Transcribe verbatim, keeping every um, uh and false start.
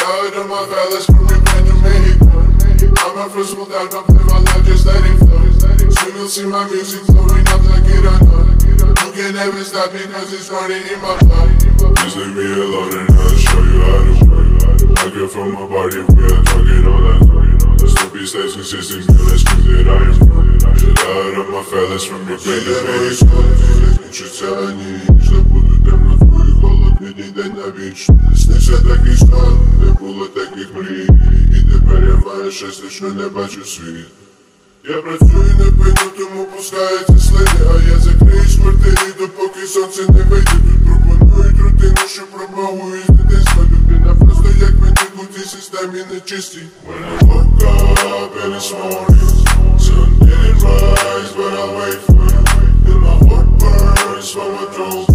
out of my fellas from mi peño Mexico. I'm a first world out, I'm living my life just letting flow. Soon you'll see my music flowing up like it or not. You can never stop me cause it's running in my blood. Just leave me alone and I'll show you how to work. I get from my body if we are talking all that. Stupid stays consistent, girl, that's cause that I am from. Shit out of my fellas from mi peño Mexico. Ничего не что буду темно в твоих холодный день на віч. Снився такий сон, не було таких мрій. І тепер я маю щастя, що не бачу світ. Я працюю не пеню, тому пускаються слини. А я закриюсь в квартирі, допоки сонце не вийде. Тут пропонують рутину, що промовую з дитинства. Людина просто як мені у цій системі нечистій. When I woke up in this morning, sun didn't rise, but I'll wait for you. And my heart burns from my throat.